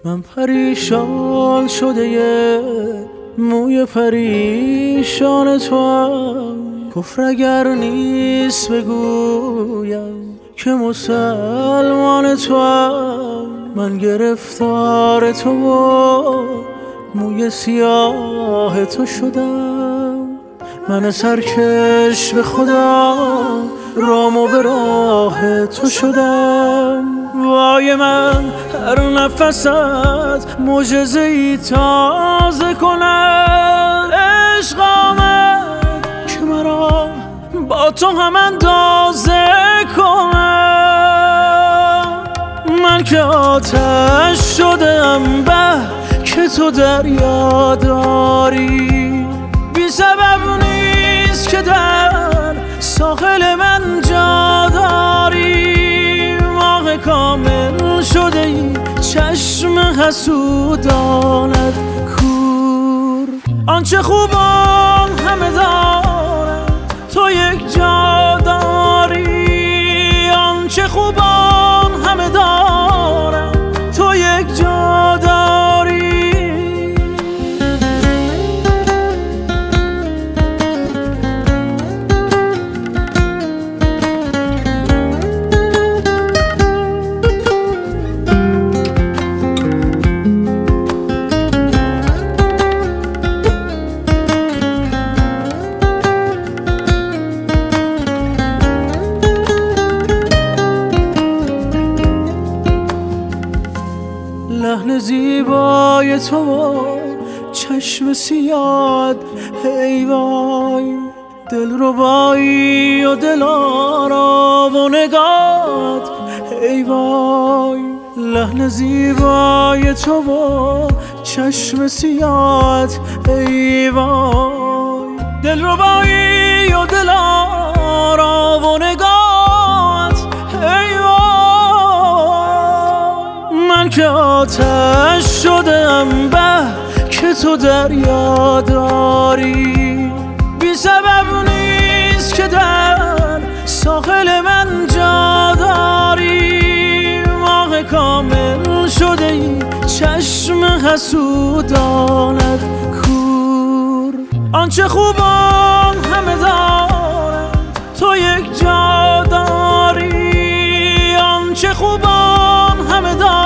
من پریشان شده موی پریشان تو هم، کفر اگر نیست بگویم که مسلمان تو هم. من گرفتار تو و موی سیاه تو شدم، من سرکش به خدا رام و به راه تو شدم. وای من هر نفست معجزه‌ای تازه کند، عشق آمد که مرا با تو هم اندازه کند. من که آتش شدم به که تو دریا داری، بی سبب نیست که در ساحل من جا داری. ماه کامل شده ای چشم حسودانت کور، آنچه خوبان همه دارن تو یک جا داری، آنچه خوبان همه دارن تو یک جا داری. لحن زیبای تو چشم سیاد ای وای، دلربایی و دلارا و نگات ای وای. لحن زیبای تو چشم سیاد ای وای، دلربایی و دلارا و نگات ای وای. من که آتش شدم به که تو دریا داری، بی سبب نیست که در ساحل من جا داری. ماه کامل شده ای چشم حسودانت کور، آنچه خوبان همه دارن تو یک جا داری، آنچه خوبان همه دارن